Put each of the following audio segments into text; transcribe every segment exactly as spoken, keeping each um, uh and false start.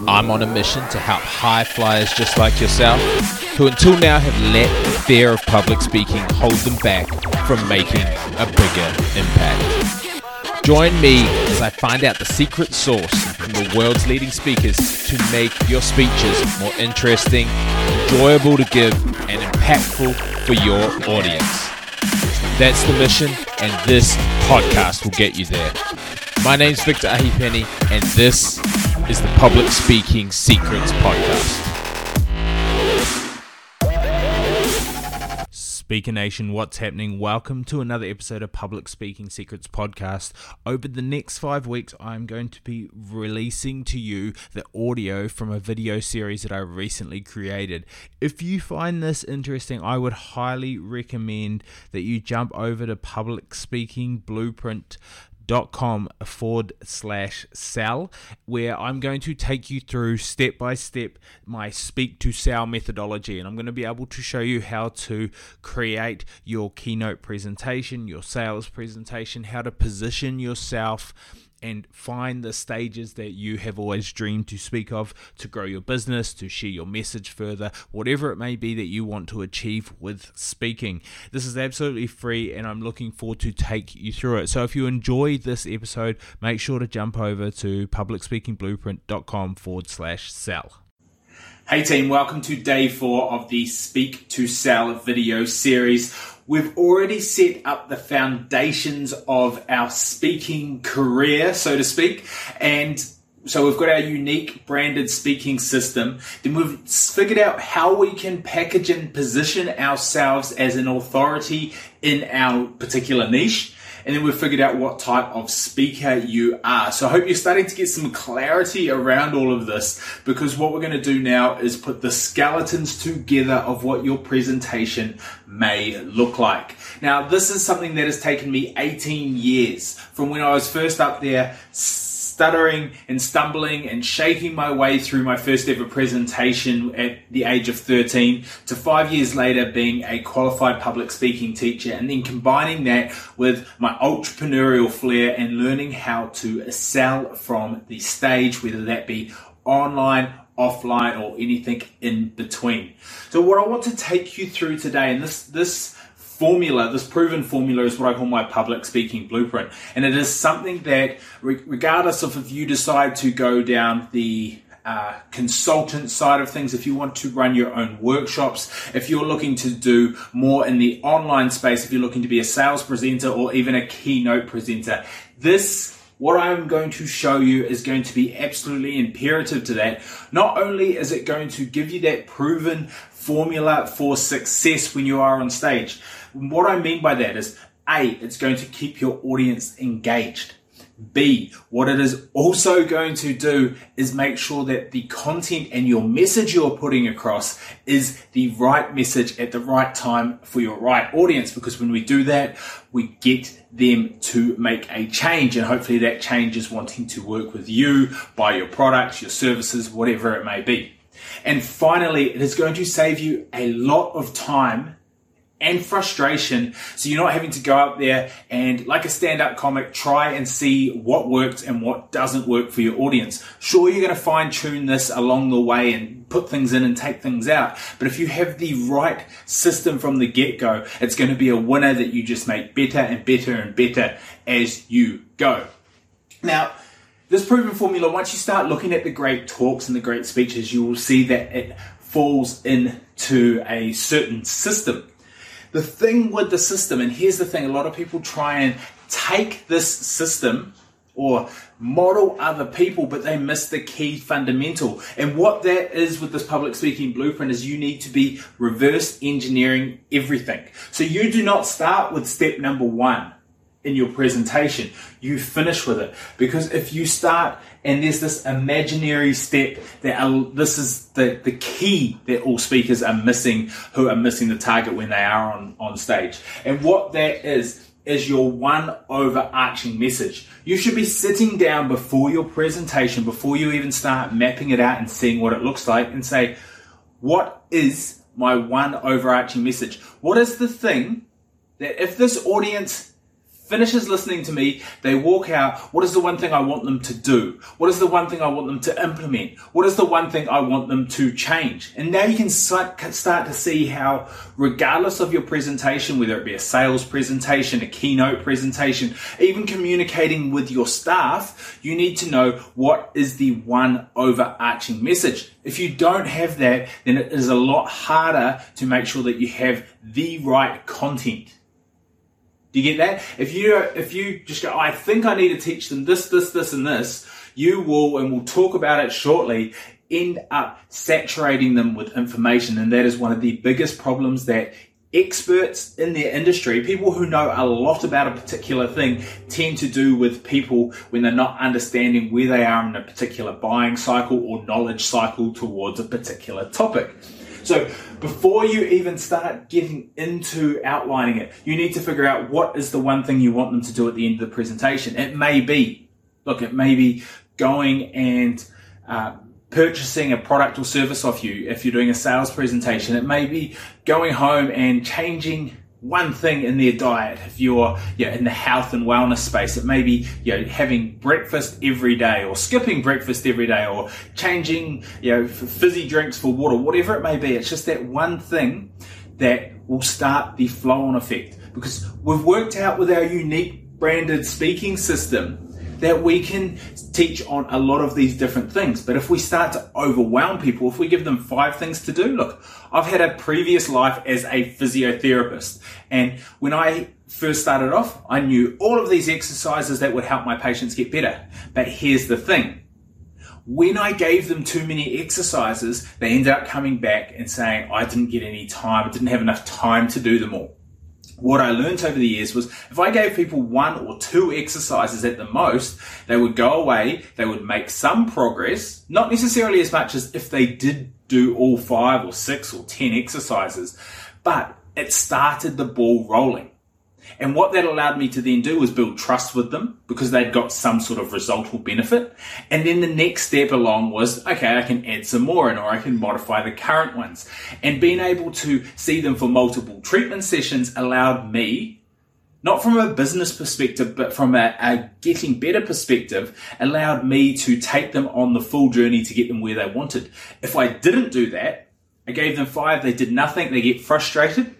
I'm on a mission to help high flyers just like yourself, who until now have let the fear of public speaking hold them back from making a bigger impact. Join me as I find out the secret sauce from the world's leading speakers to make your speeches more interesting, enjoyable to give, and impactful for your audience. That's the mission, and this podcast will get you there. My name's Victor Ahipeni, and this is the Public Speaking Secrets Podcast. Speaker Nation, what's happening? Welcome to another episode of Public Speaking Secrets Podcast. Over the next five weeks, I'm going to be releasing to you the audio from a video series that I recently created. If you find this interesting, I would highly recommend that you jump over to Public Speaking Blueprint dot com forward slash sell, where I'm going to take you through step by step my speak to sell methodology, and I'm going to be able to show you how to create your keynote presentation, your sales presentation, how to position yourself and find the stages that you have always dreamed to speak of to grow your business, to share your message further, whatever it may be that you want to achieve with speaking. This is absolutely free, and I'm looking forward to take you through it. So if you enjoyed this episode, make sure to jump over to public speaking blueprint dot com forward slash sell. Hey team, welcome to day four of the Speak to Sell video series. We've already set up the foundations of our speaking career, so to speak, and so we've got our unique branded speaking system. Then we've figured out how we can package and position ourselves as an authority in our particular niche. And then we've figured out what type of speaker you are. So I hope you're starting to get some clarity around all of this, because what we're going to do now is put the skeletons together of what your presentation may look like. Now, this is something that has taken me eighteen years from when I was first up there, stuttering and stumbling and shaking my way through my first ever presentation at the age of thirteen, to five years later being a qualified public speaking teacher, and then combining that with my entrepreneurial flair and learning how to sell from the stage, whether that be online, offline, or anything in between. So what I want to take you through today, and this this formula, this proven formula, is what I call my public speaking blueprint. And it is something that, regardless of if you decide to go down the uh, consultant side of things, if you want to run your own workshops, if you're looking to do more in the online space, if you're looking to be a sales presenter or even a keynote presenter, this, what I'm going to show you, is going to be absolutely imperative to that. Not only is it going to give you that proven formula for success when you are on stage. What I mean by that is, A, it's going to keep your audience engaged. B, what it is also going to do is make sure that the content and your message you're putting across is the right message at the right time for your right audience, because when we do that, we get them to make a change, and hopefully that change is wanting to work with you, buy your products, your services, whatever it may be. And finally, it is going to save you a lot of time and frustration, so you're not having to go out there and, like a stand-up comic, try and see what works and what doesn't work for your audience. Sure, you're going to fine-tune this along the way and put things in and take things out, but if you have the right system from the get-go, it's going to be a winner that you just make better and better and better as you go. Now, this proven formula, once you start looking at the great talks and the great speeches, you will see that it falls into a certain system. The thing with the system, and here's the thing, a lot of people try and take this system or model other people, but they miss the key fundamental. And what that is with this public speaking blueprint is you need to be reverse engineering everything. So you do not start with step number one in your presentation, you finish with it. Because if you start and there's this imaginary step that are, this is the, the key that all speakers are missing, who are missing the target when they are on, on stage. And what that is, is your one overarching message. You should be sitting down before your presentation, before you even start mapping it out and seeing what it looks like, and say, what is my one overarching message? What is the thing that if this audience finishes listening to me, they walk out, what is the one thing I want them to do? What is the one thing I want them to implement? What is the one thing I want them to change? And now you can start to see how, regardless of your presentation, whether it be a sales presentation, a keynote presentation, even communicating with your staff, you need to know what is the one overarching message. If you don't have that, then it is a lot harder to make sure that you have the right content. Do you get that? If you if you just go, I think I need to teach them this, this, this, and this, you will, and we'll talk about it shortly, end up saturating them with information. And that is one of the biggest problems that experts in their industry, people who know a lot about a particular thing, tend to do with people when they're not understanding where they are in a particular buying cycle or knowledge cycle towards a particular topic. So before you even start getting into outlining it, you need to figure out what is the one thing you want them to do at the end of the presentation. It may be, look, it may be going and uh, purchasing a product or service off you if you're doing a sales presentation. It may be going home and changing one thing in their diet if you're you know, in the health and wellness space. It may be you know, having breakfast every day, or skipping breakfast every day, or changing you know, fizzy drinks for water, whatever it may be. It's just that one thing that will start the flow-on effect, because we've worked out with our unique branded speaking system that we can teach on a lot of these different things. But if we start to overwhelm people, if we give them five things to do, look, I've had a previous life as a physiotherapist. And when I first started off, I knew all of these exercises that would help my patients get better. But here's the thing. When I gave them too many exercises, they ended up coming back and saying, I didn't get any time, I didn't have enough time to do them all. What I learned over the years was if I gave people one or two exercises at the most, they would go away, they would make some progress, not necessarily as much as if they did do all five or six or ten exercises, but it started the ball rolling. And what that allowed me to then do was build trust with them, because they'd got some sort of result or benefit. And then the next step along was, okay, I can add some more in, or I can modify the current ones. And being able to see them for multiple treatment sessions allowed me, not from a business perspective, but from a, a getting better perspective, allowed me to take them on the full journey to get them where they wanted. If I didn't do that, I gave them five, they did nothing, they get frustrated.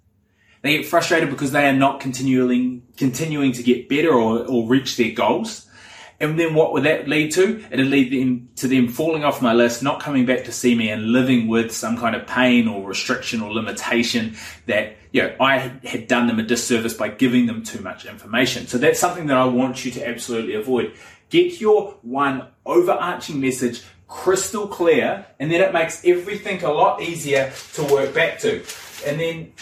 They get frustrated because they are not continuing continuing to get better or, or reach their goals. And then what would that lead to? It'd lead them to them falling off my list, not coming back to see me, and living with some kind of pain or restriction or limitation that, you know, I had done them a disservice by giving them too much information. So that's something that I want you to absolutely avoid. Get your one overarching message crystal clear, and then it makes everything a lot easier to work back to. And then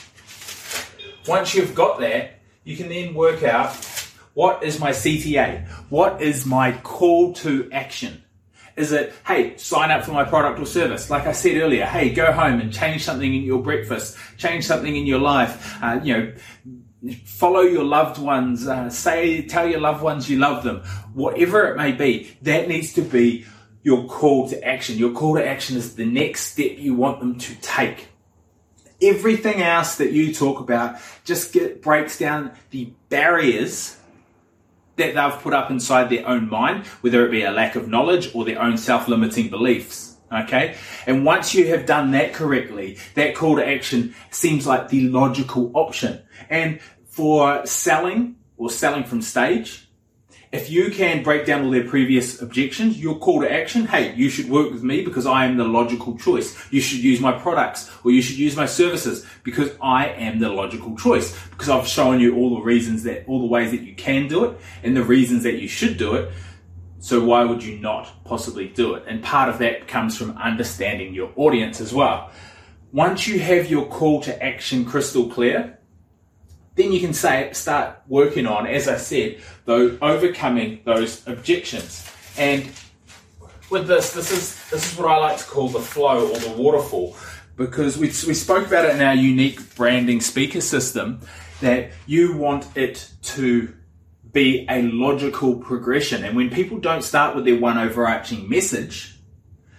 once you've got that, you can then work out, what is my C T A? What is my call to action? Is it, hey, sign up for my product or service? Like I said earlier, hey, go home and change something in your breakfast, change something in your life, uh, you know, follow your loved ones, uh, say, tell your loved ones you love them, whatever it may be. That needs to be your call to action. Your call to action is the next step you want them to take. Everything else that you talk about just get, breaks down the barriers that they've put up inside their own mind, whether it be a lack of knowledge or their own self-limiting beliefs. Okay? And once you have done that correctly, that call to action seems like the logical option. And for selling or selling from stage, if you can break down all their previous objections, your call to action, hey, you should work with me because I am the logical choice. You should use my products, or you should use my services because I am the logical choice. Because I've shown you all the reasons that, all the ways that you can do it and the reasons that you should do it. So why would you not possibly do it? And part of that comes from understanding your audience as well. Once you have your call to action crystal clear, then you can say, start working on, as I said, though, overcoming those objections. And with this, this is this is what I like to call the flow or the waterfall, because we, we spoke about it in our unique branding speaker system, that you want it to be a logical progression. And when people don't start with their one overarching message,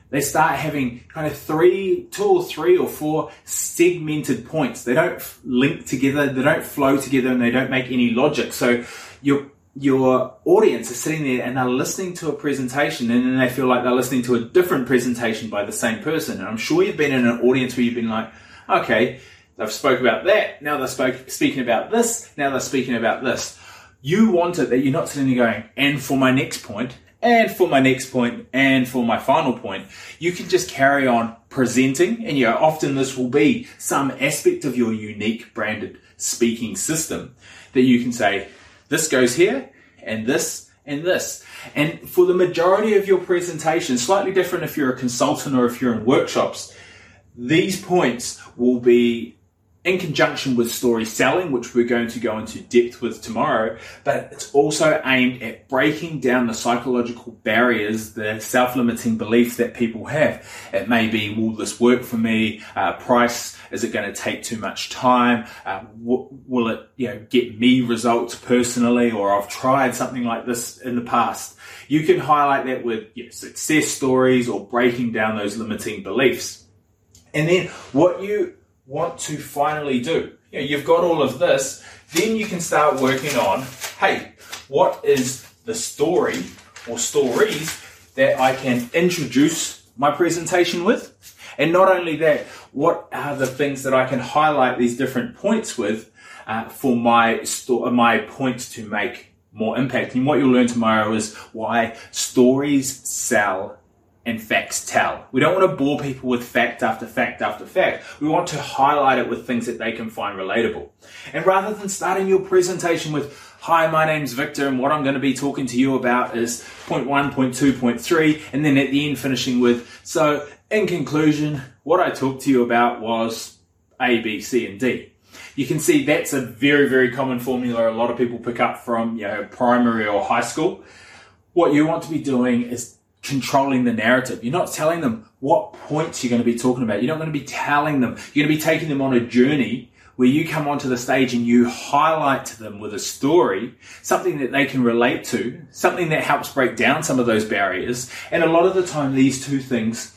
they start having kind of three, two or three or four segmented points. They don't link together, they don't flow together, and they don't make any logic. So your your audience is sitting there and they're listening to a presentation, and then they feel like they're listening to a different presentation by the same person. And I'm sure you've been in an audience where you've been like, okay, they've spoke about that, now they're spoke, speaking about this, now they're speaking about this. You want it that you're not sitting there going, and for my next point, and for my next point, and for my final point. You can just carry on presenting, and you know, often this will be some aspect of your unique branded speaking system that you can say, this goes here, and this, and this. And for the majority of your presentation, slightly different if you're a consultant or if you're in workshops, these points will be in conjunction with story selling, which we're going to go into depth with tomorrow, but it's also aimed at breaking down the psychological barriers, the self-limiting beliefs that people have. It may be, will this work for me? Uh, price, is it going to take too much time? Uh, w- will it, you know, get me results personally? Or I've tried something like this in the past. You can highlight that with you know, success stories or breaking down those limiting beliefs. And then what you want to finally do, you know, you've got all of this, then you can start working on, hey, what is the story or stories that I can introduce my presentation with? And not only that, what are the things that I can highlight these different points with uh, for my sto- my points to make more impact? And what you'll learn tomorrow is why stories sell and facts tell. We don't want to bore people with fact after fact after fact. We want to highlight it with things that they can find relatable. And rather than starting your presentation with, hi, my name's Victor, and what I'm going to be talking to you about is point one, point two, point three, and then at the end finishing with, so in conclusion, what I talked to you about was A, B, C, and D. You can see that's a very, very common formula a lot of people pick up from, you know, primary or high school. What you want to be doing is controlling the narrative. You're not telling them what points you're going to be talking about. You're not going to be telling them. You're going to be taking them on a journey where you come onto the stage and you highlight to them with a story, something that they can relate to, something that helps break down some of those barriers. And a lot of the time, these two things,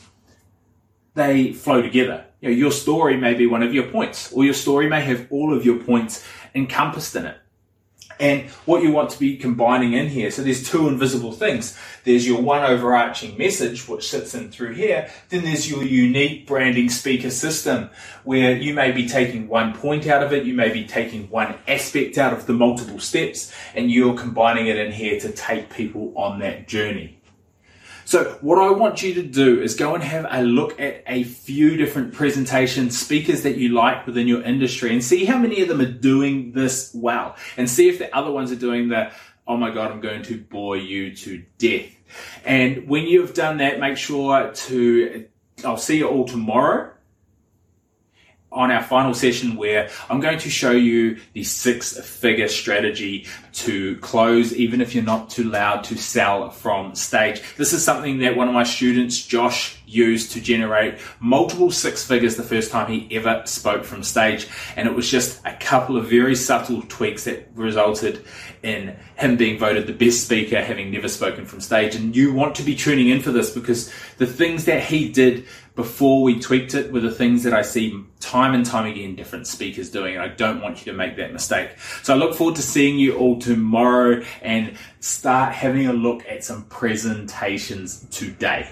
they flow together. You know, your story may be one of your points, or your story may have all of your points encompassed in it. And what you want to be combining in here, so there's two invisible things. There's your one overarching message, which sits in through here. Then there's your unique branding speaker system, where you may be taking one point out of it, you may be taking one aspect out of the multiple steps, and you're combining it in here to take people on that journey. So what I want you to do is go and have a look at a few different presentation speakers that you like within your industry and see how many of them are doing this well, and see if the other ones are doing the, oh my God, I'm going to bore you to death. And when you've done that, make sure to, I'll see you all tomorrow on our final session, where I'm going to show you the six-figure strategy to close, even if you're not too loud to sell from stage. This is something that one of my students, Josh, used to generate multiple six figures the first time he ever spoke from stage. And it was just a couple of very subtle tweaks that resulted in him being voted the best speaker, having never spoken from stage. And you want to be tuning in for this, because the things that he did before we tweaked it were the things that I see time and time again different speakers doing, and I don't want you to make that mistake. So I look forward to seeing you all tomorrow and start having a look at some presentations today.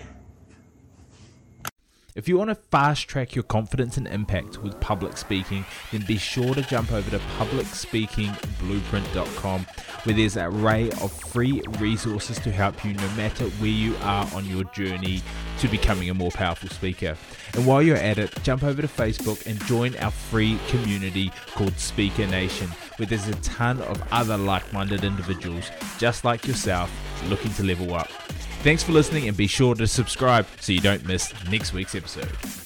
If you want to fast track your confidence and impact with public speaking, then be sure to jump over to public speaking blueprint dot com, where there's an array of free resources to help you no matter where you are on your journey to becoming a more powerful speaker. And while you're at it, jump over to Facebook and join our free community called Speaker Nation, where there's a ton of other like-minded individuals just like yourself looking to level up. Thanks for listening, and be sure to subscribe so you don't miss next week's episode.